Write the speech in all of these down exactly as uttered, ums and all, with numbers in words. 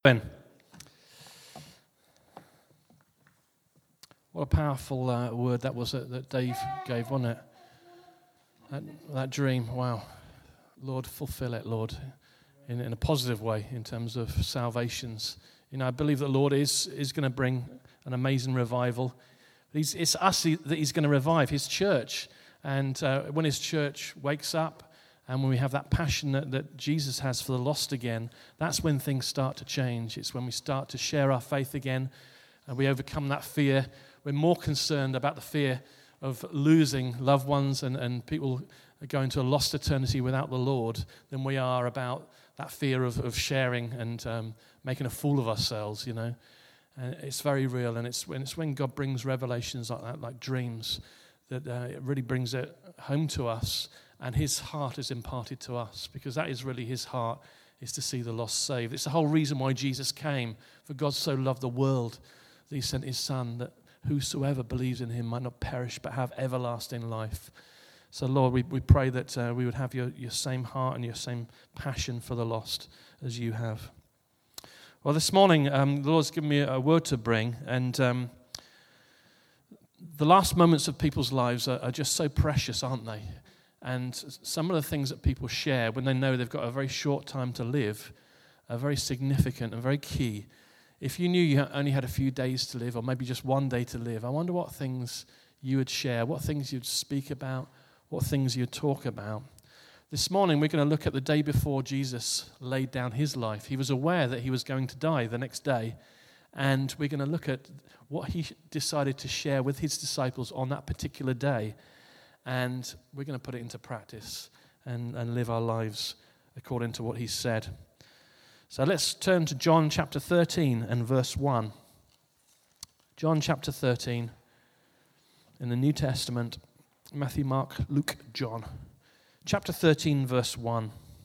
Ben. What a powerful uh, word that was that, that Dave gave, wasn't it? That, that dream, wow. Lord, fulfill it, Lord, in, in a positive way in terms of salvations. You know, I believe that the Lord is, is going to bring an amazing revival. He's, it's us that he's going to revive, his church. And uh, when his church wakes up, and when we have that passion that, that Jesus has for the lost again, that's when things start to change. It's when we start to share our faith again, and we overcome that fear. We're more concerned about the fear of losing loved ones and, and people going to a lost eternity without the Lord than we are about that fear of, of sharing and um, making a fool of ourselves, you know. And it's very real, and it's when, it's when God brings revelations like that, like dreams, that uh, it really brings it home to us. And his heart is imparted to us, because that is really his heart, is to see the lost saved. It's the whole reason why Jesus came. For God so loved the world that he sent his Son, that whosoever believes in him might not perish but have everlasting life. So Lord, we, we pray that uh, we would have your, your same heart and your same passion for the lost as you have. Well, this morning, um, the Lord's given me a word to bring, and um, the last moments of people's lives are, are just so precious, aren't they? And some of the things that people share when they know they've got a very short time to live are very significant and very key. If you knew you only had a few days to live, or maybe just one day to live, I wonder what things you would share, what things you'd speak about, what things you'd talk about. This morning we're going to look at the day before Jesus laid down his life. He was aware that he was going to die the next day, and we're going to look at what he decided to share with his disciples on that particular day. And we're going to put it into practice and, and live our lives according to what he said. So let's turn to John chapter thirteen and verse one. John chapter thirteen in the New Testament. Matthew, Mark, Luke, John. Chapter thirteen, verse one.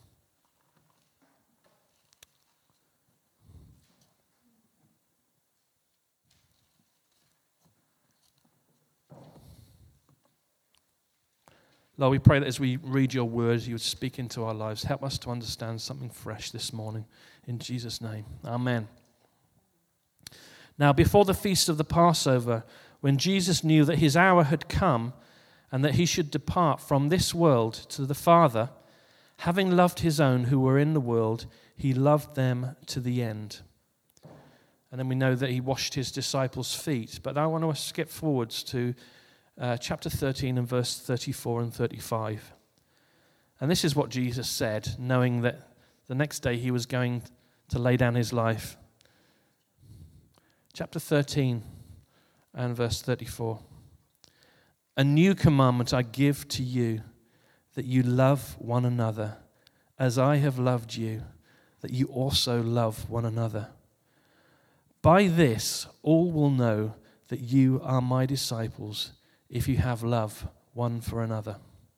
Lord, we pray that as we read your words, you would speak into our lives. Help us to understand something fresh this morning. In Jesus' name, amen. Now, before the feast of the Passover, when Jesus knew that his hour had come and that he should depart from this world to the Father, having loved his own who were in the world, he loved them to the end. And then we know that he washed his disciples' feet. But I want to skip forwards to Uh, chapter thirteen and verse thirty-four and thirty-five. And this is what Jesus said, knowing that the next day he was going to lay down his life. Chapter thirteen and verse thirty-four. A new commandment I give to you, that you love one another, as I have loved you, that you also love one another. By this all will know that you are my disciples, if you have love one for another.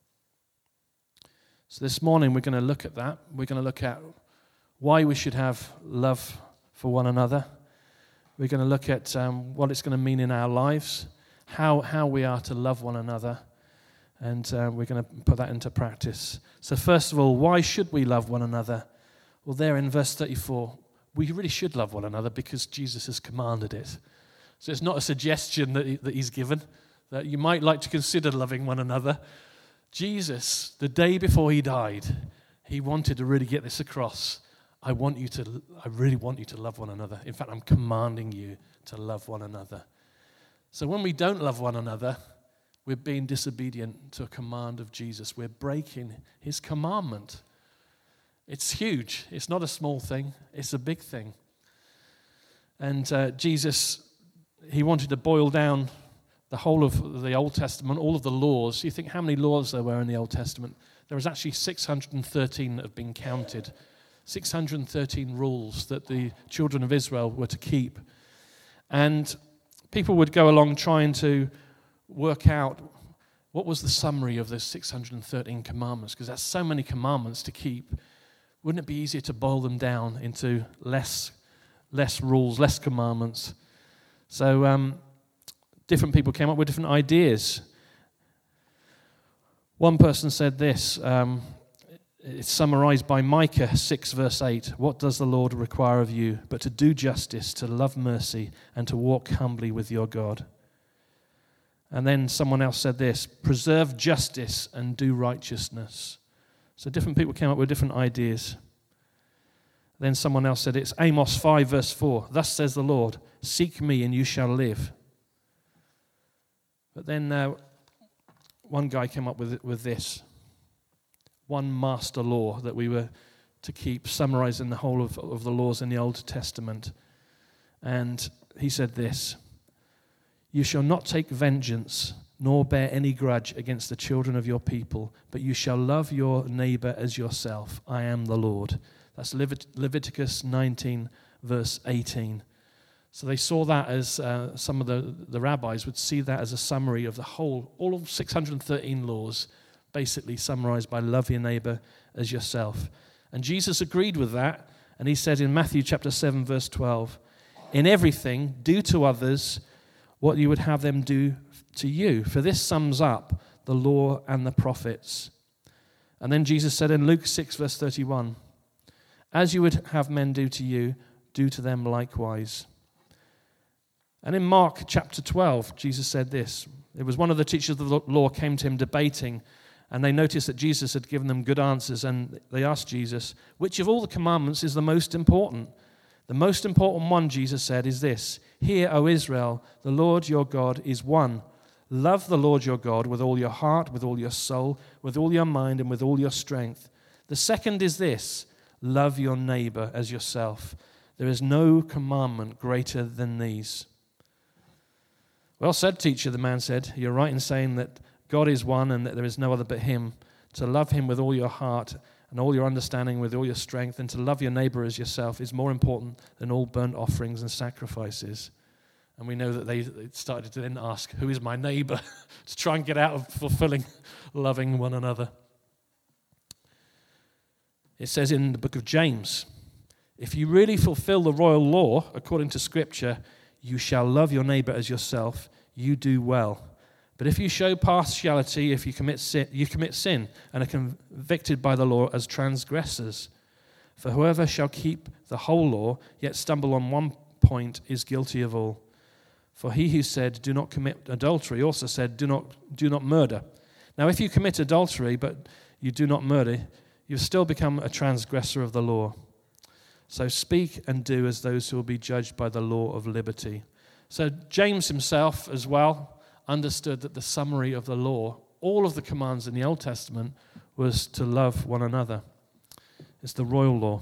So this morning we're going to look at that. We're going to look at why we should have love for one another. We're going to look at um, what it's going to mean in our lives, how how we are to love one another, and uh, we're going to put that into practice. So first of all, why should we love one another? Well, there in verse thirty-four, we really should love one another because Jesus has commanded it. So it's not a suggestion that, he, that he's given, that you might like to consider loving one another. Jesus, the day before he died, he wanted to really get this across. I want you to, I really want you to love one another. In fact, I'm commanding you to love one another. So when we don't love one another, we're being disobedient to a command of Jesus. We're breaking his commandment. It's huge. It's not a small thing. It's a big thing. And uh, Jesus, he wanted to boil down the whole of the Old Testament, all of the laws. You think how many laws there were in the Old Testament? There was actually six hundred thirteen that have been counted. six hundred thirteen rules that the children of Israel were to keep. And people would go along trying to work out what was the summary of those six hundred thirteen commandments, because there's so many commandments to keep. Wouldn't it be easier to boil them down into less, less rules, less commandments? So, um, different people came up with different ideas. One person said this, um, it's summarized by Micah six, verse eight. What does the Lord require of you but to do justice, to love mercy, and to walk humbly with your God? And then someone else said this, preserve justice and do righteousness. So different people came up with different ideas. Then someone else said it's Amos five, verse four. Thus says the Lord, seek me and you shall live. But then uh, one guy came up with, with this. One master law that we were to keep, summarizing the whole of, of the laws in the Old Testament. And he said this, you shall not take vengeance, nor bear any grudge against the children of your people, but you shall love your neighbor as yourself. I am the Lord. That's Levit- Leviticus nineteen, verse eighteen. So they saw that as, uh, some of the, the rabbis would see that as a summary of the whole, all of six hundred thirteen laws, basically summarized by love your neighbor as yourself. And Jesus agreed with that, and he said in Matthew chapter seven, verse twelve, in everything, do to others what you would have them do to you, for this sums up the law and the prophets. And then Jesus said in Luke six, verse thirty-one, as you would have men do to you, do to them likewise. And in Mark chapter twelve, Jesus said this. It was one of the teachers of the law came to him debating, and they noticed that Jesus had given them good answers, and they asked Jesus, which of all the commandments is the most important? The most important one, Jesus said, is this, hear, O Israel, the Lord your God is one. Love the Lord your God with all your heart, with all your soul, with all your mind, and with all your strength. The second is this, love your neighbor as yourself. There is no commandment greater than these. Well said, teacher, the man said. You're right in saying that God is one and that there is no other but him. To love him with all your heart and all your understanding, with all your strength, and to love your neighbor as yourself is more important than all burnt offerings and sacrifices. And we know that they started to then ask, who is my neighbor? To try and get out of fulfilling loving one another. It says in the book of James, if you really fulfill the royal law according to Scripture, you shall love your neighbor as yourself, you do well. But if you show partiality, if you commit sin, you commit sin and are convicted by the law as transgressors. For whoever shall keep the whole law, yet stumble on one point, is guilty of all. For he who said, do not commit adultery, also said, do not, do not murder. Now if you commit adultery, but you do not murder, you've still become a transgressor of the law. So speak and do as those who will be judged by the law of liberty. So James himself as well understood that the summary of the law, all of the commands in the Old Testament, was to love one another. It's the royal law.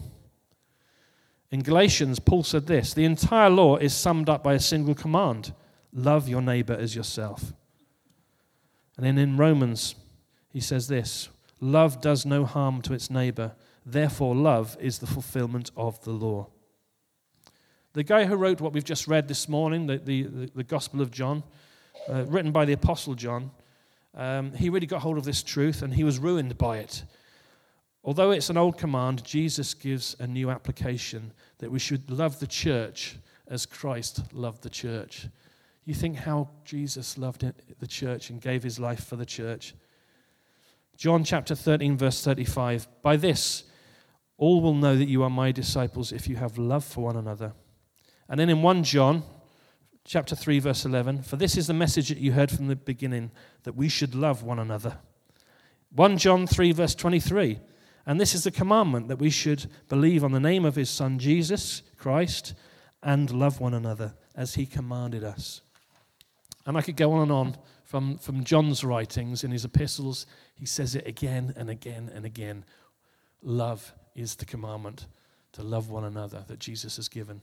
In Galatians, Paul said this, the entire law is summed up by a single command, love your neighbor as yourself. And then in Romans, he says this, love does no harm to its neighbor, therefore love is the fulfillment of the law. The guy who wrote what we've just read this morning, the, the, the, the Gospel of John, Uh, written by the Apostle John, um, he really got hold of this truth and he was ruined by it. Although it's an old command, Jesus gives a new application that we should love the church as Christ loved the church. You think how Jesus loved it, the church and gave his life for the church. John chapter thirteen, verse thirty-five, by this all will know that you are my disciples if you have love for one another. And then in First John chapter three, verse eleven, for this is the message that you heard from the beginning, that we should love one another. First John three, verse twenty-three, and this is the commandment, that we should believe on the name of his Son, Jesus Christ, and love one another as he commanded us. And I could go on and on from, from John's writings in his epistles. He says it again and again and again. Love is the commandment, to love one another that Jesus has given.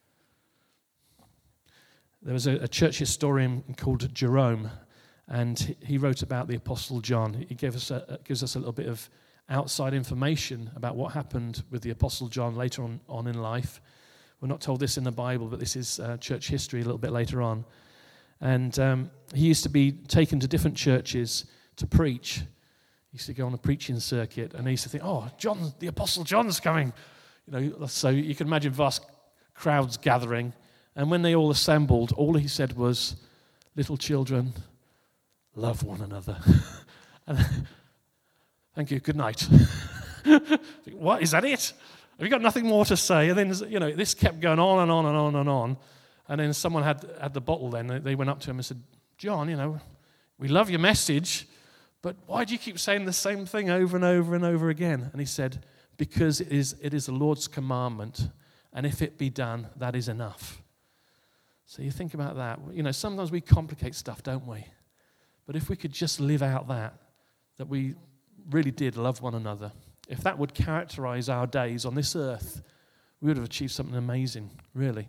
There was a, a church historian called Jerome, and he wrote about the Apostle John. He gave us a, gives us a little bit of outside information about what happened with the Apostle John later on, on in life. We're not told this in the Bible, but this is uh, church history a little bit later on. And um, he used to be taken to different churches to preach. He used to go on a preaching circuit, and he used to think, oh, John, the Apostle John's coming. You know, so you can imagine vast crowds gathering. And when they all assembled, all he said was, little children, love one another. And, thank you, good night. What, is that it? Have you got nothing more to say? And then, you know, this kept going on and on and on and on. And then someone had, had the bottle then. They went up to him and said, John, you know, we love your message, but why do you keep saying the same thing over and over and over again? And he said, because it is, it is the Lord's commandment, and if it be done, that is enough. So you think about that. You know, sometimes we complicate stuff, don't we? But if we could just live out that, that we really did love one another, if that would characterize our days on this earth, we would have achieved something amazing, really.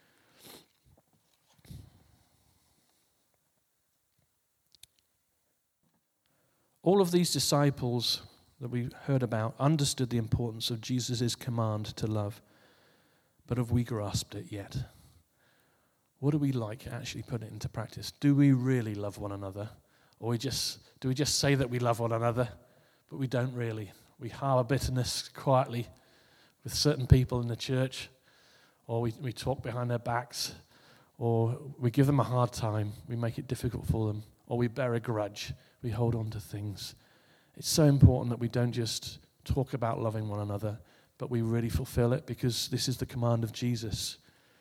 All of these disciples that we heard about understood the importance of Jesus' command to love, but have we grasped it yet? What do we like actually put it into practice? Do we really love one another? Or we just do we just say that we love one another, but we don't really? We harbor bitterness quietly with certain people in the church, or we, we talk behind their backs, or we give them a hard time, we make it difficult for them, or we bear a grudge, we hold on to things. It's so important that we don't just talk about loving one another, but we really fulfill it, because this is the command of Jesus.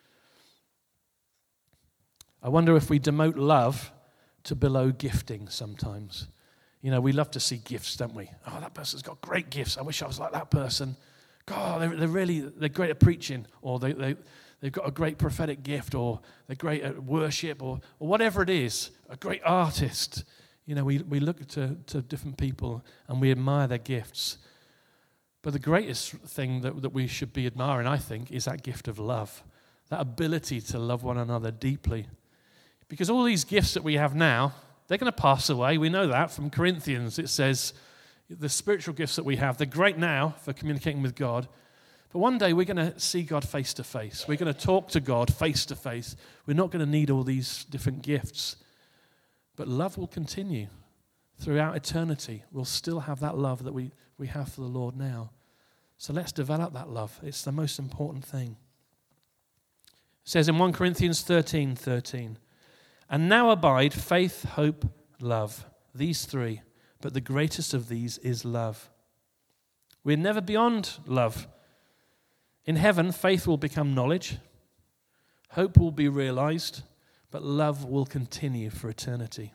I wonder if we demote love to below gifting sometimes. You know, we love to see gifts, don't we? Oh, that person's got great gifts. I wish I was like that person. God, they're, they're really, they're great at preaching, or they, they, they've got a great prophetic gift, or they're great at worship, or, or whatever it is, a great artist. You know, we, we look to, to different people and we admire their gifts. But the greatest thing that, that we should be admiring, I think, is that gift of love, that ability to love one another deeply. Because all these gifts that we have now, they're going to pass away. We know that from Corinthians. It says the spiritual gifts that we have, they're great now for communicating with God. But one day we're going to see God face to face. We're going to talk to God face to face. We're not going to need all these different gifts. But love will continue throughout eternity. We'll still have that love that we, we have for the Lord now. So let's develop that love. It's the most important thing. It says in First Corinthians thirteen thirteen, and now abide faith, hope, love, these three, but the greatest of these is love. We're never beyond love. In heaven, faith will become knowledge, hope will be realized, but love will continue for eternity.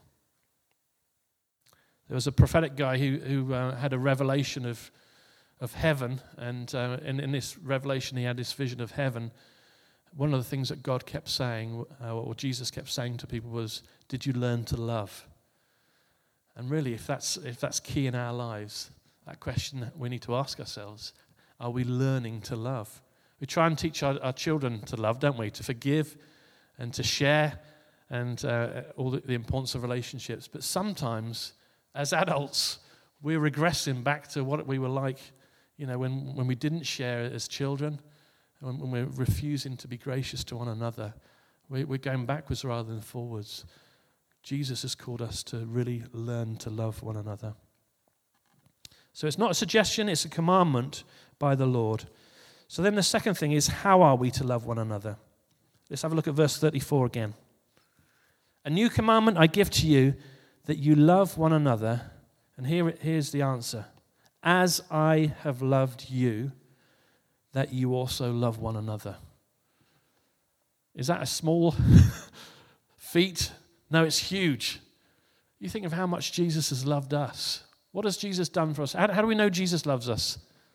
There was a prophetic guy who, who uh, had a revelation of, of heaven, and uh, in, in this revelation he had this vision of heaven. One of the things that God kept saying, uh, or Jesus kept saying to people was, did you learn to love? And really, if that's if that's key in our lives, that question we need to ask ourselves, are we learning to love? We try and teach our, our children to love, don't we? To forgive and to share and uh, all the, the importance of relationships. But sometimes, as adults, we're regressing back to what we were like, you know, when, when we didn't share as children. When we're refusing to be gracious to one another, we're going backwards rather than forwards. Jesus has called us to really learn to love one another. So it's not a suggestion, it's a commandment by the Lord. So then the second thing is, how are we to love one another? Let's have a look at verse thirty-four again. A new commandment I give to you, that you love one another. And here, here's the answer. As I have loved you, that you also love one another. Is that a small feat? No, it's huge. You think of how much Jesus has loved us. What has Jesus done for us? How, how do we know Jesus loves us?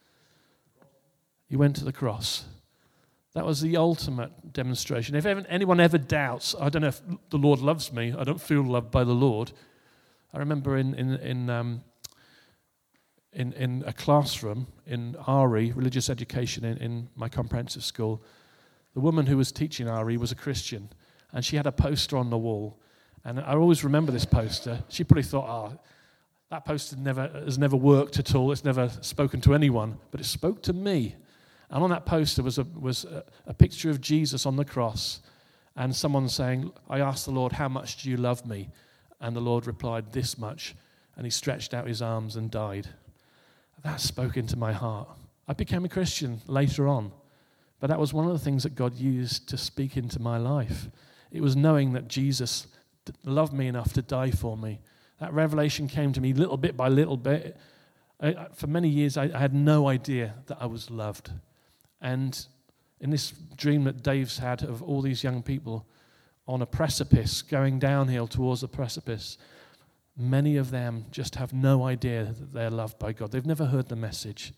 He went to the cross. That was the ultimate demonstration. If ever, anyone ever doubts, I don't know if the Lord loves me, I don't feel loved by the Lord. I remember in in in um, In, in a classroom in R E, religious education in, in my comprehensive school, the woman who was teaching R E was a Christian, and she had a poster on the wall. And I always remember this poster. She probably thought, oh, that poster never has never worked at all. It's never spoken to anyone, but it spoke to me. And on that poster was a, was a, a picture of Jesus on the cross, and someone saying, I asked the Lord, how much do you love me? And the Lord replied, this much. And he stretched out his arms and died. That spoke into my heart. I became a Christian later on, but that was one of the things that God used to speak into my life. It was knowing that Jesus loved me enough to die for me. That revelation came to me little bit by little bit. I, for many years, I, I had no idea that I was loved. And in this dream that Dave's had of all these young people on a precipice, going downhill towards the precipice, many of them just have no idea that they're loved by God. They've never heard the message.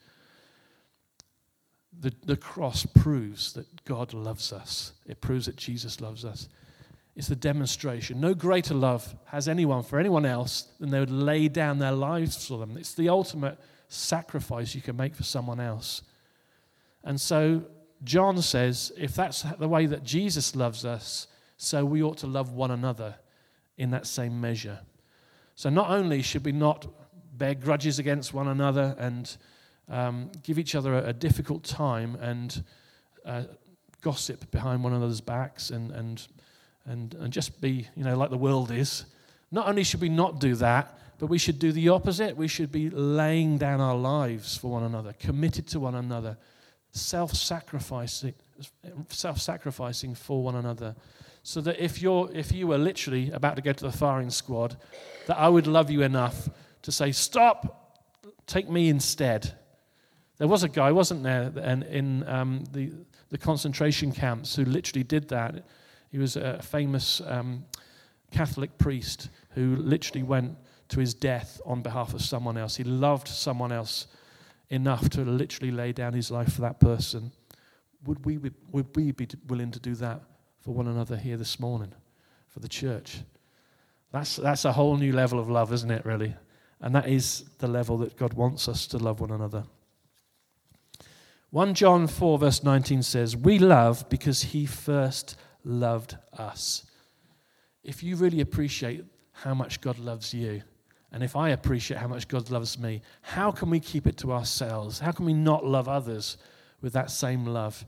The, the cross proves that God loves us. It proves that Jesus loves us. It's the demonstration. No greater love has anyone for anyone else than they would lay down their lives for them. It's the ultimate sacrifice you can make for someone else. And so John says, if that's the way that Jesus loves us, so we ought to love one another in that same measure. So not only should we not bear grudges against one another and um, give each other a, a difficult time and uh, gossip behind one another's backs and, and and and just be, you know, like the world is. Not only should we not do that, but we should do the opposite. We should be laying down our lives for one another, committed to one another, self-sacrificing, self-sacrificing for one another. So that if you're, if you were literally about to go to the firing squad, that I would love you enough to say, stop, take me instead. There was a guy, wasn't there, and in um, the the concentration camps who literally did that. He was a famous um, Catholic priest who literally went to his death on behalf of someone else. He loved someone else enough to literally lay down his life for that person. Would we be, would we be willing to do that for one another here this morning, for the church? That's that's a whole new level of love, isn't it, really? And that is the level that God wants us to love one another. First John four verse nineteen says, we love because he first loved us. If you really appreciate how much God loves you, and if I appreciate how much God loves me, how can we keep it to ourselves? How can we not love others with that same love?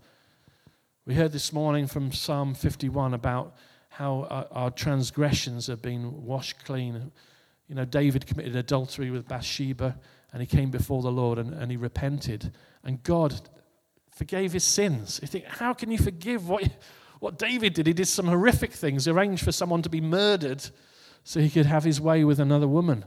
We heard this morning from Psalm fifty-one about how our, our transgressions have been washed clean. You know, David committed adultery with Bathsheba, and he came before the Lord and, and he repented. And God forgave his sins. You think, how can you forgive what, what David did? He did some horrific things, arranged for someone to be murdered so he could have his way with another woman.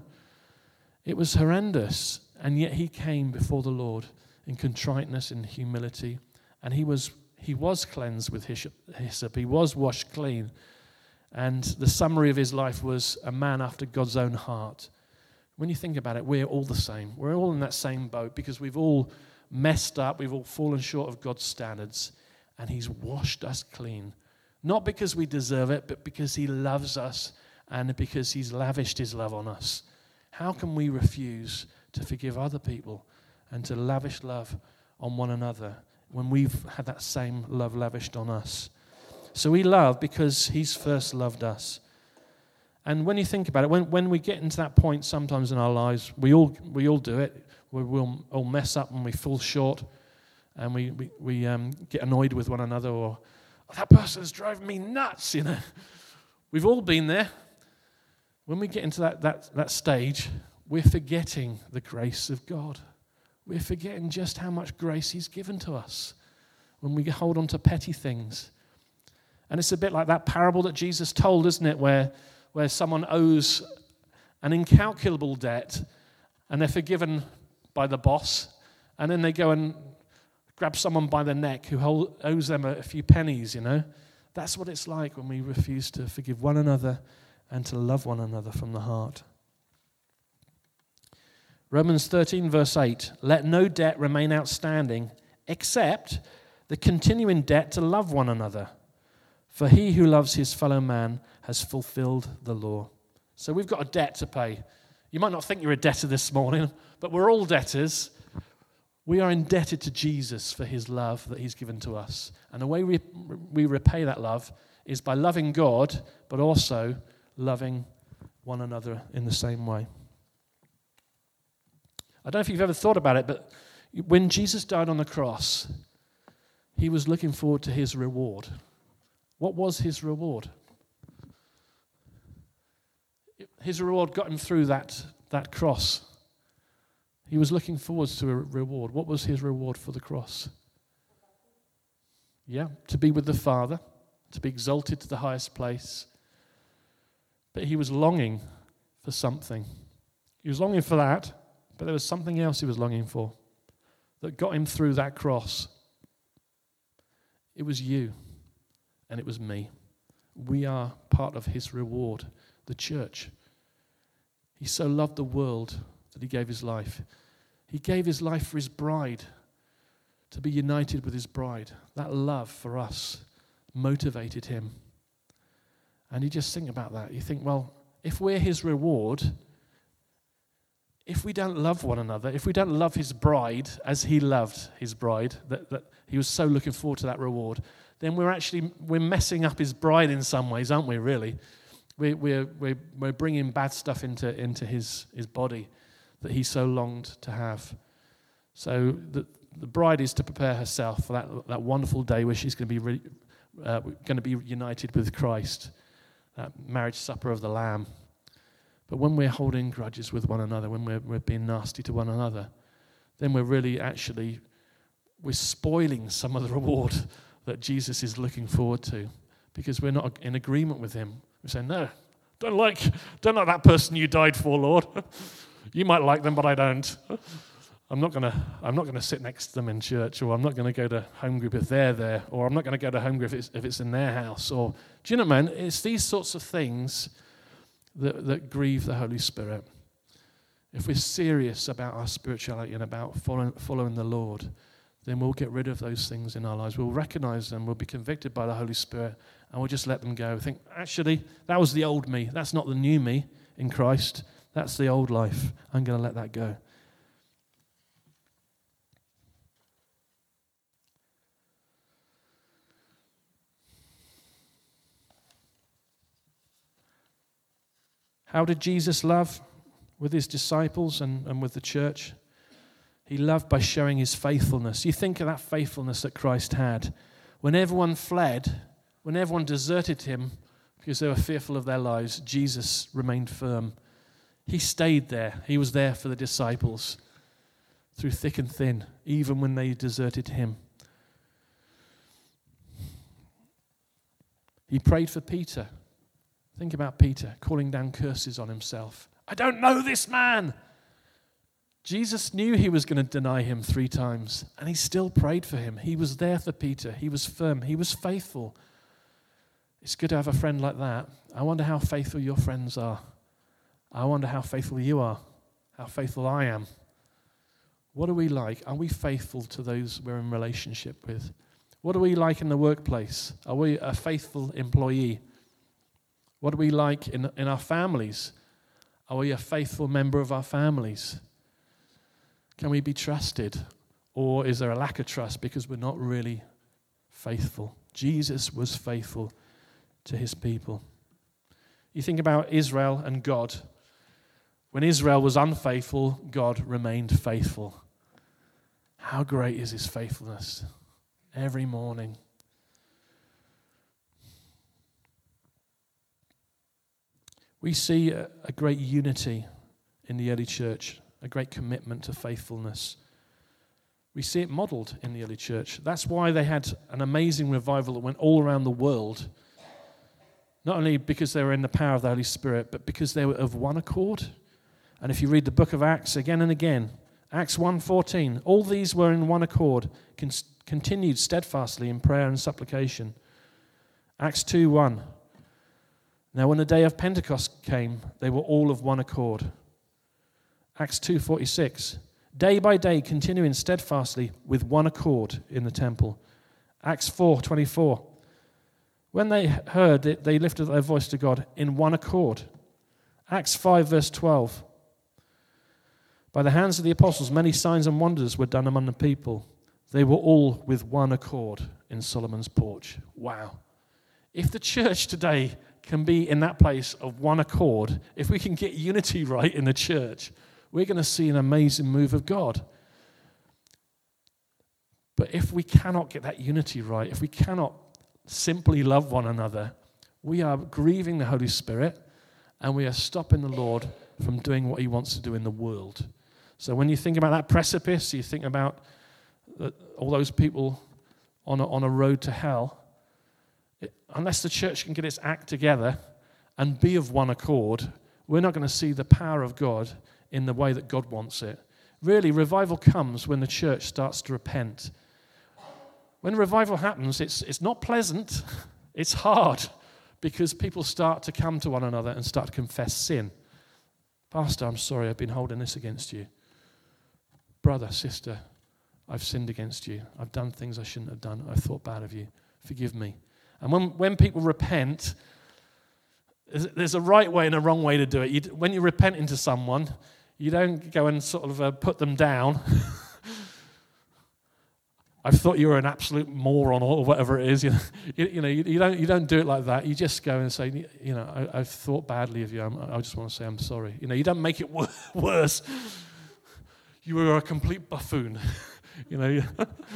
It was horrendous, and yet he came before the Lord in contriteness and humility, and he was he was cleansed with hyssop. He was washed clean, and the summary of his life was a man after God's own heart. When you think about it, we're all the same. We're all in that same boat because we've all messed up. We've all fallen short of God's standards, and he's washed us clean. Not because we deserve it, but because he loves us and because he's lavished his love on us. How can we refuse to forgive other people and to lavish love on one another when we've had that same love lavished on us? So we love because he's first loved us. And when you think about it, when, when we get into that point sometimes in our lives, we all we all do it. We, we'll all mess up and we fall short, and we we, we um, get annoyed with one another, or oh, that person's driving me nuts, you know. We've all been there. When we get into that, that, that stage, we're forgetting the grace of God. We're forgetting just how much grace he's given to us when we hold on to petty things. And it's a bit like that parable that Jesus told, isn't it, where, where someone owes an incalculable debt and they're forgiven by the boss, and then they go and grab someone by the neck who hold, owes them a, a few pennies, you know. That's what it's like when we refuse to forgive one another and to love one another from the heart. Romans thirteen, verse eight, let no debt remain outstanding except the continuing debt to love one another. For he who loves his fellow man has fulfilled the law. So we've got a debt to pay. You might not think you're a debtor this morning, but we're all debtors. We are indebted to Jesus for his love that he's given to us. And the way we, we repay that love is by loving God, but also loving one another in the same way. I don't know if you've ever thought about it, but when Jesus died on the cross, he was looking forward to his reward. What was his reward? His reward got him through that, that cross. He was looking forward to a reward. What was his reward for the cross? Yeah, to be with the Father, to be exalted to the highest place. But he was longing for something. He was longing for that, But there was something else he was longing for that got him through that cross. It was you and it was me. We are part of his reward, the church. He so loved the world that he gave his life. He gave his life for his bride, to be united with his bride. That love for us motivated him. And you just think about that. You think, well, if we're his reward, if we don't love one another, if we don't love his bride as he loved his bride, that, that he was so looking forward to that reward, then we're actually, we're messing up his bride in some ways, aren't we, really? We, we're, we're, we're bringing bad stuff into, into his, his body that he so longed to have. So the, the bride is to prepare herself for that, that wonderful day where she's going to be re, uh, going to be united with Christ, that marriage supper of the Lamb. But when we're holding grudges with one another, when we're, we're being nasty to one another, then we're really actually, we're spoiling some of the reward that Jesus is looking forward to, because we're not in agreement with him. We say, no, don't like, don't like that person you died for, Lord. You might like them, but I don't. I'm not gonna, I'm not gonna sit next to them in church, or I'm not gonna go to home group if they're there, or I'm not gonna go to home group if it's, if it's in their house. Or do you know, man? It's these sorts of things that, that grieve the Holy Spirit. If we're serious about our spirituality and about following, following the Lord, then we'll get rid of those things in our lives. We'll recognize them. We'll be convicted by the Holy Spirit, and we'll just let them go. Think, actually, that was the old me. That's not the new me in Christ. That's the old life. I'm going to let that go. How did Jesus love with his disciples and, and with the church? He loved by showing his faithfulness. You think of that faithfulness that Christ had. When everyone fled, when everyone deserted him because they were fearful of their lives, Jesus remained firm. He stayed there. He was there for the disciples through thick and thin, even when they deserted him. He prayed for Peter. Think about Peter calling down curses on himself. I don't know this man. Jesus knew he was going to deny him three times, and he still prayed for him. He was there for Peter. He was firm. He was faithful. It's good to have a friend like that. I wonder how faithful your friends are. I wonder how faithful you are, how faithful I am. What are we like? Are we faithful to those we're in relationship with? What are we like in the workplace? Are we a faithful employee? What are we like in, in our families? Are we a faithful member of our families? Can we be trusted? Or is there a lack of trust because we're not really faithful? Jesus was faithful to his people. You think about Israel and God. When Israel was unfaithful, God remained faithful. How great is his faithfulness? Every morning. We see a, a great unity in the early church, a great commitment to faithfulness. We see it modeled in the early church. That's why they had an amazing revival that went all around the world. Not only because they were in the power of the Holy Spirit, but because they were of one accord. And if you read the book of Acts again and again, Acts one fourteen, all these were in one accord, con- continued steadfastly in prayer and supplication. Acts two one, now when the day of Pentecost came, they were all of one accord. Acts two forty-six, day by day continuing steadfastly with one accord in the temple. Acts four twenty-four, when they heard it, they lifted their voice to God in one accord. Acts five verse twelve, by the hands of the apostles many signs and wonders were done among the people. They were all with one accord in Solomon's porch. Wow. If the church today can be in that place of one accord, if we can get unity right in the church, we're going to see an amazing move of God. But if we cannot get that unity right, if we cannot simply love one another, we are grieving the Holy Spirit and we are stopping the Lord from doing what he wants to do in the world. So when you think about that precipice, you think about all those people on a, on a road to hell, it, unless the church can get its act together and be of one accord, we're not going to see the power of God in the way that God wants it. Really, revival comes when the church starts to repent. When revival happens, it's it's not pleasant, it's hard, because people start to come to one another and start to confess sin. Pastor, I'm sorry, I've been holding this against you. Brother, sister, I've sinned against you. I've done things I shouldn't have done. I've thought bad of you. Forgive me. And when, when people repent, there's a right way and a wrong way to do it. You, when you're repenting to someone, you don't go and sort of uh, put them down. I thought you were an absolute moron or whatever it is. You know, you, you know, you, you don't you don't do it like that. You just go and say, you know, I, I've thought badly of you. I'm, I just want to say I'm sorry. You know, you don't make it wor- worse. You were a complete buffoon. You know,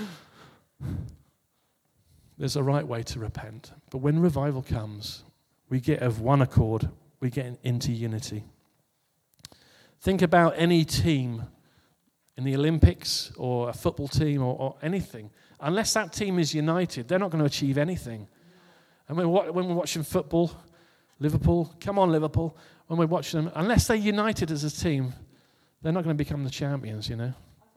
there's a right way to repent. But when revival comes, we get of one accord. We get into unity. Think about any team in the Olympics or a football team or, or anything. Unless that team is united, they're not going to achieve anything. And when, when we're watching football, Liverpool, come on Liverpool, when we're watching them, unless they're united as a team, they're not going to become the champions, you know.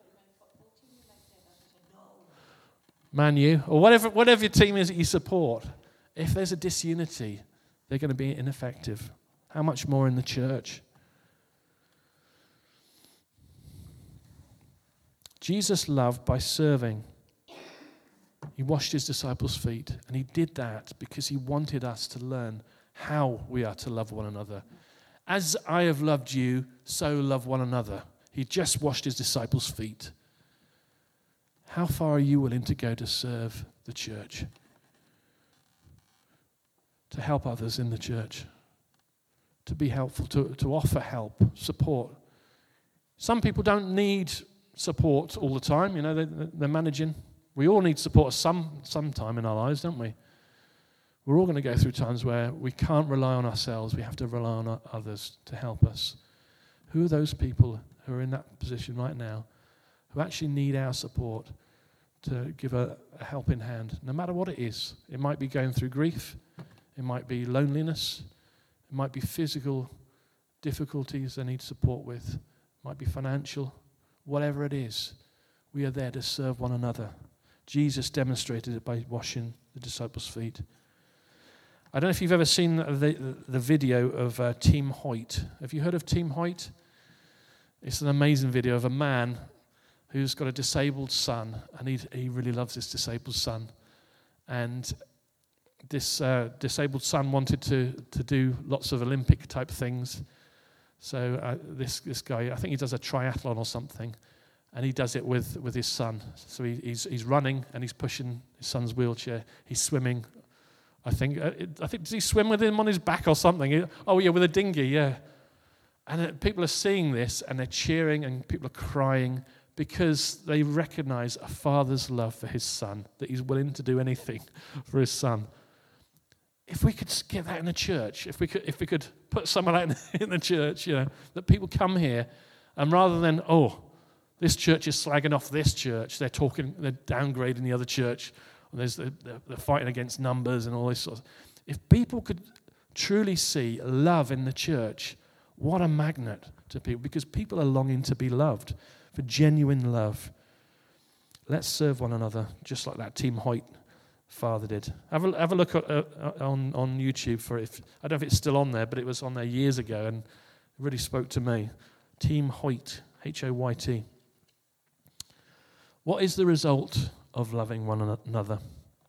Man U, or whatever, whatever your team is that you support, if there's a disunity, they're going to be ineffective. How much more in the church? Jesus loved by serving. He washed his disciples' feet, and he did that because he wanted us to learn how we are to love one another. As I have loved you, so love one another. He just washed his disciples' feet. How far are you willing to go to serve the church? To help others in the church? To be helpful, to, to offer help, support. Some people don't need support all the time, you know, they, they're managing. We all need support some sometime in our lives, don't we? We're all going to go through times where we can't rely on ourselves. We have to rely on others to help us. Who are those people who are in that position right now who actually need our support to give a, a helping hand, no matter what it is? It might be going through grief. It might be loneliness. It might be physical difficulties they need support with. It might be financial. Whatever it is, we are there to serve one another. Jesus demonstrated it by washing the disciples' feet. I don't know if you've ever seen the, the, the video of uh, Team Hoyt. Have you heard of Team Hoyt? It's an amazing video of a man who's got a disabled son, and he, he really loves this disabled son. And this uh, disabled son wanted to, to do lots of Olympic-type things. So uh, this this guy, I think he does a triathlon or something, and he does it with, with his son. So he, he's he's running and he's pushing his son's wheelchair. He's swimming. I think uh, I think does he swim with him on his back or something? He, oh yeah, with a dinghy, yeah. And uh, people are seeing this and they're cheering and people are crying because they recognize a father's love for his son, that he's willing to do anything for his son. If we could get that in the church, if we could, if we could put some of that in, in the church, you know, that people come here, and rather than, oh, this church is slagging off this church, they're talking, they're downgrading the other church, and there's they're, they're fighting against numbers and all this sort of. If people could truly see love in the church, what a magnet to people, because people are longing to be loved, for genuine love. Let's serve one another, just like that Team Hoyt father did. Have a, have a look at, uh, on, on YouTube for it. If, I don't know if it's still on there, but it was on there years ago and it really spoke to me. Team Hoyt, H O Y T. What is the result of loving one another?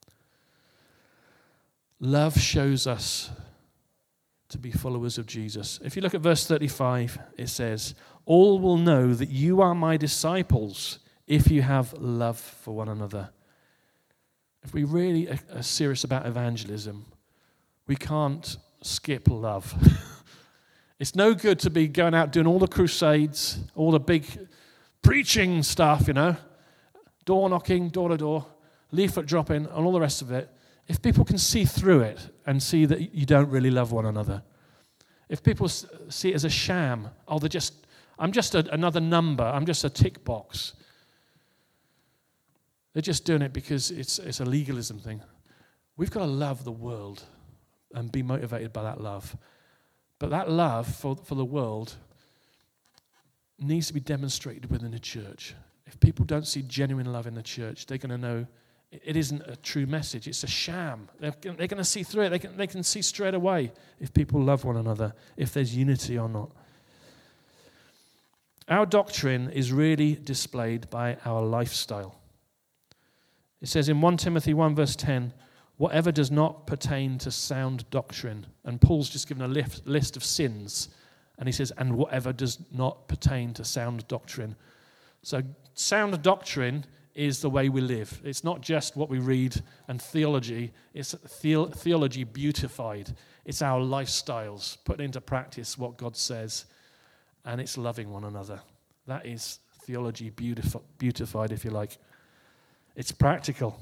Love shows us to be followers of Jesus. If you look at verse thirty-five, it says, "All will know that you are my disciples if you have love for one another." If we really are serious about evangelism, we can't skip love. It's no good to be going out doing all the crusades, all the big preaching stuff, you know, door knocking, door to door, leaflet dropping, and all the rest of it. If people can see through it and see that you don't really love one another, if people see it as a sham, oh, they're just, I'm just a, another number, I'm just a tick box. They're just doing it because it's it's a legalism thing. We've got to love the world and be motivated by that love. But that love for, for the world needs to be demonstrated within the church. If people don't see genuine love in the church, they're going to know it isn't a true message. It's a sham. They're, they're going to see through it. They can, they can see straight away if people love one another, if there's unity or not. Our doctrine is really displayed by our lifestyle. It says in First Timothy one verse ten, whatever does not pertain to sound doctrine. And Paul's just given a list, list of sins. And he says, and whatever does not pertain to sound doctrine. So sound doctrine is the way we live. It's not just what we read and theology. It's the- theology beautified. It's our lifestyles, put into practice what God says, and it's loving one another. That is theology beautif- beautified, if you like. It's practical.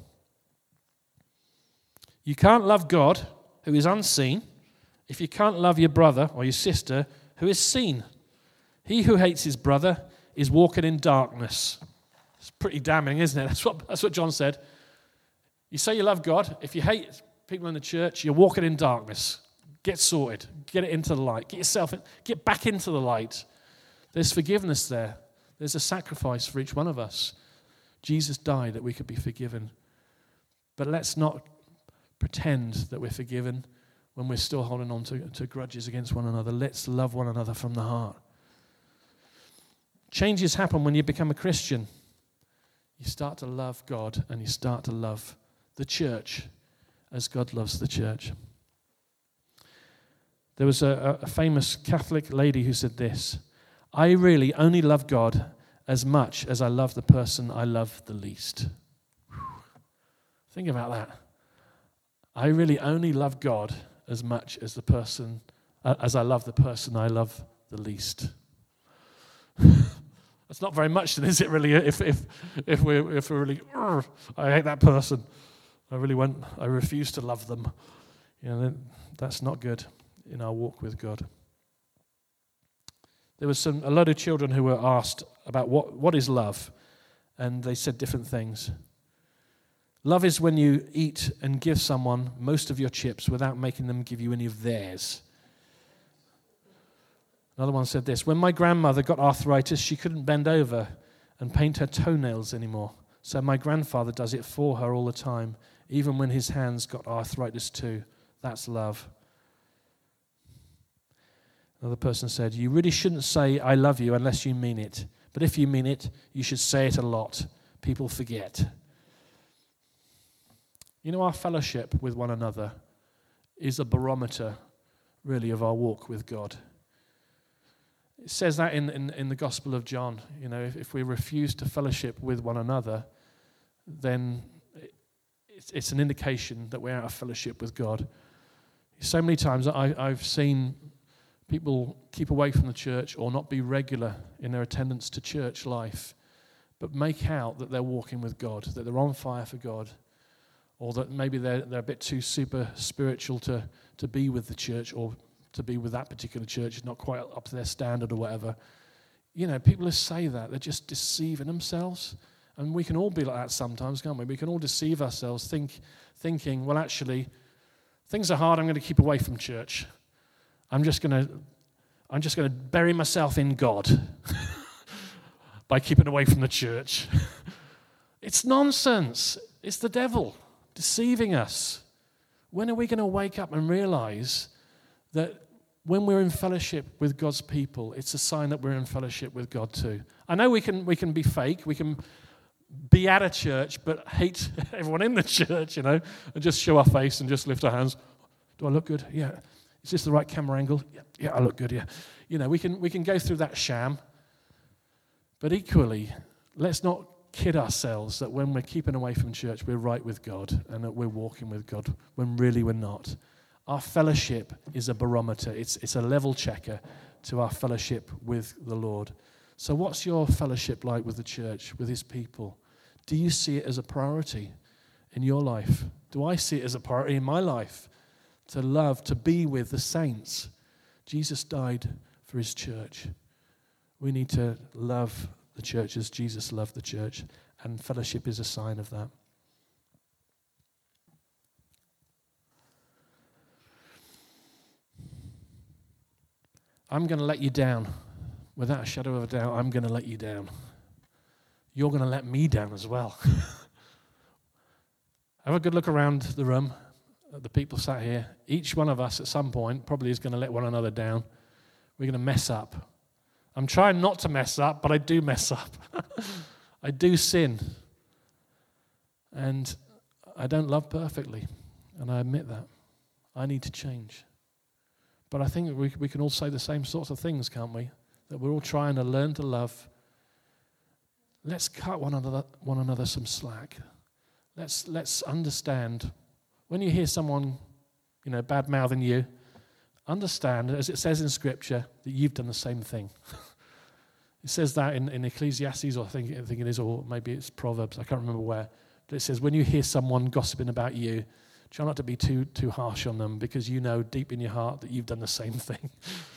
You can't love God, who is unseen, if you can't love your brother or your sister, who is seen. He who hates his brother is walking in darkness. It's pretty damning, isn't it? That's what, that's what John said. You say you love God. If you hate people in the church, you're walking in darkness. Get sorted. Get it into the light. Get yourself in, get back into the light. There's forgiveness there. There's a sacrifice for each one of us. Jesus died that we could be forgiven. But let's not pretend that we're forgiven when we're still holding on to, to grudges against one another. Let's love one another from the heart. Changes happen when you become a Christian. You start to love God and you start to love the church as God loves the church. There was a, a famous Catholic lady who said this, I really only love God as much as I love the person I love the least. Whew. Think about that. I really only love God as much as the person, uh, as I love the person I love the least. That's not very much, then, is it really? If if if we're if we're really, I hate that person. I really want. I refuse to love them. You know, then that's not good in our walk with God. There was some a lot of children who were asked about what what is love, and they said different things. Love is when you eat and give someone most of your chips without making them give you any of theirs. Another one said this, when my grandmother got arthritis, she couldn't bend over and paint her toenails anymore. So my grandfather does it for her all the time, even when his hands got arthritis too. That's love. Another person said, you really shouldn't say I love you unless you mean it. But if you mean it, you should say it a lot. People forget. You know, our fellowship with one another is a barometer, really, of our walk with God. It says that in, in, in the Gospel of John. You know, if, if we refuse to fellowship with one another, then it, it's, it's an indication that we're out of fellowship with God. So many times I, I've seen people keep away from the church or not be regular in their attendance to church life, but make out that they're walking with God, that they're on fire for God, or that maybe they're, they're a bit too super spiritual to, to be with the church or to be with that particular church, is not quite up to their standard or whatever. You know, people who say that, they're just deceiving themselves. And we can all be like that sometimes, can't we? We can all deceive ourselves think, thinking, well, actually, things are hard, I'm going to keep away from church. I'm just going to I'm just going to bury myself in God by keeping away from the church. It's nonsense. It's the devil deceiving us. When are we going to wake up and realize that when we're in fellowship with God's people, it's a sign that we're in fellowship with God too? I know we can we can be fake, we can be at a church, but hate everyone in the church, you know, and just show our face and just lift our hands. Do I look good? Yeah. Is this the right camera angle? Yeah, yeah, I look good, yeah. You know, we can we can go through that sham, but equally, let's not kid ourselves that when we're keeping away from church, we're right with God and that we're walking with God, when really we're not. Our fellowship is a barometer. It's, it's a level checker to our fellowship with the Lord. So what's your fellowship like with the church, with his people? Do you see it as a priority in your life? Do I see it as a priority in my life? To love, to be with the saints. Jesus died for his church. We need to love the church as Jesus loved the church, and fellowship is a sign of that. I'm going to let you down without a shadow of a doubt, I'm going to let you down. You're going to let me down as well. Have a good look around the room at the people sat here. Each one of us at some point probably is going to let one another down. We're going to mess up. I'm trying not to mess up, but I do mess up. I do sin. And I don't love perfectly. And I admit that. I need to change. But I think we, we can all say the same sorts of things, can't we? That we're all trying to learn to love. Let's cut one another, one another some slack. Let's let's understand. When you hear someone, you know, bad-mouthing you, understand, as it says in Scripture, that you've done the same thing. It says that in, in Ecclesiastes, or I think, I think it is, or maybe it's Proverbs, I can't remember where. But it says, when you hear someone gossiping about you, try not to be too too harsh on them, because you know deep in your heart that you've done the same thing.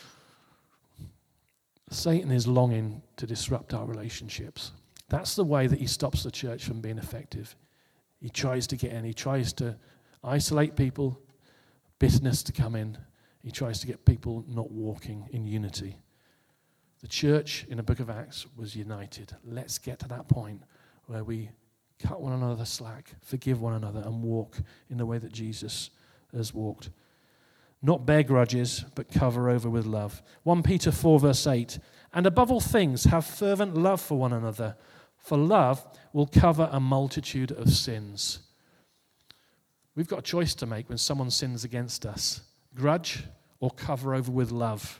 Satan is longing to disrupt our relationships. That's the way that he stops the church from being effective. He tries to get in. He tries to isolate people, bitterness to come in. He tries to get people not walking in unity. The church in the book of Acts was united. Let's get to that point where we cut one another slack, forgive one another, and walk in the way that Jesus has walked. Not bear grudges, but cover over with love. First Peter four, verse eight. And above all things, have fervent love for one another, for love will cover a multitude of sins. We've got a choice to make when someone sins against us. Grudge or cover over with love.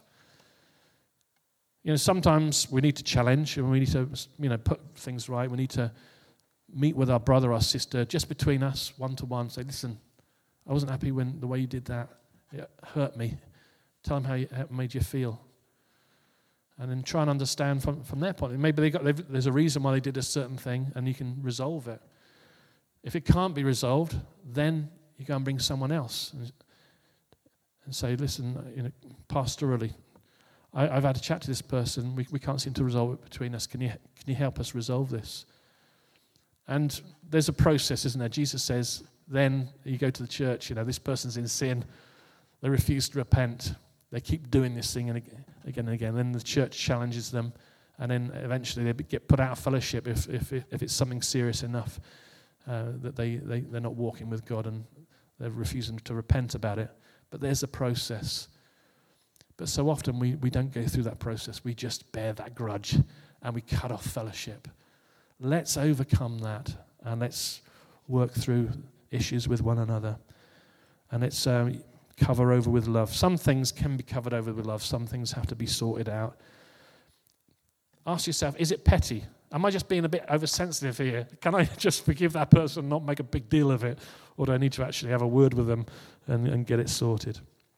You know, sometimes we need to challenge and we need to, you know, put things right. We need to meet with our brother or sister just between us, one to one. Say, listen, I wasn't happy when the way you did that. It hurt me. Tell them how, you, how it made you feel. And then try and understand from, from their point. Maybe they got there's a reason why they did a certain thing, and you can resolve it. If it can't be resolved, then you go and bring someone else and, and say, listen, you know, pastorally, I, I've had a chat to this person. We, we can't seem to resolve it between us. Can you can you help us resolve this? And there's a process, isn't there? Jesus says, then you go to the church, you know, this person's in sin. They refuse to repent. They keep doing this thing and again and again. Then the church challenges them, and then eventually they get put out of fellowship if if, if it's something serious enough uh, that they, they, they're not walking with God and they're refusing to repent about it. But there's a process. But so often we, we don't go through that process. We just bear that grudge and we cut off fellowship. Let's overcome that and let's work through issues with one another. And it's um, cover over with love. Some things can be covered over with love. Some things have to be sorted out. Ask yourself, is it petty? Am I just being a bit oversensitive here? Can I just forgive that person and not make a big deal of it? Or do I need to actually have a word with them and, and get it sorted?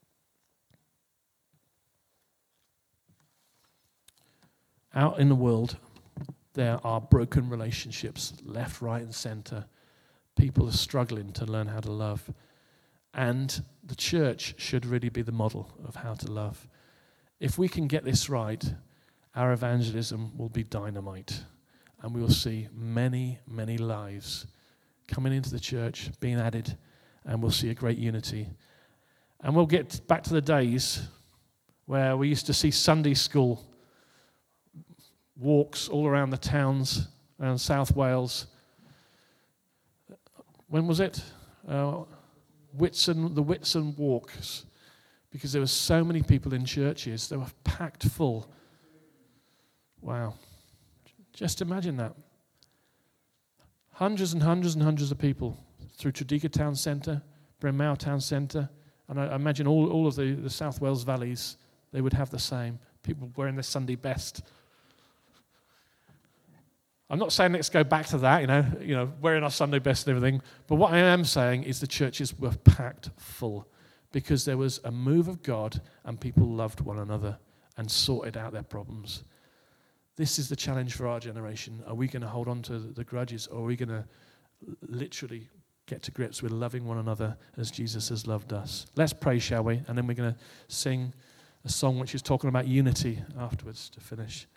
Out in the world, there are broken relationships, left, right, and center. People are struggling to learn how to love. And the church should really be the model of how to love. If we can get this right, our evangelism will be dynamite. And we will see many, many lives coming into the church, being added, and we'll see a great unity. And we'll get back to the days where we used to see Sunday school walks all around the towns, around South Wales. When was it? Uh, Whitsun, the Whitsun walks, because there were so many people in churches. They were packed full. Wow. Just imagine that. Hundreds and hundreds and hundreds of people through Tredegar Town Centre, Bryn Mawr Town Centre, and I imagine all, all of the, the South Wales valleys, they would have the same. People wearing their Sunday best. I'm not saying let's go back to that, you know, you know, wearing our Sunday best and everything. But what I am saying is the churches were packed full because there was a move of God and people loved one another and sorted out their problems. This is the challenge for our generation. Are we going to hold on to the grudges, or are we going to literally get to grips with loving one another as Jesus has loved us? Let's pray, shall we? And then we're going to sing a song which is talking about unity afterwards to finish.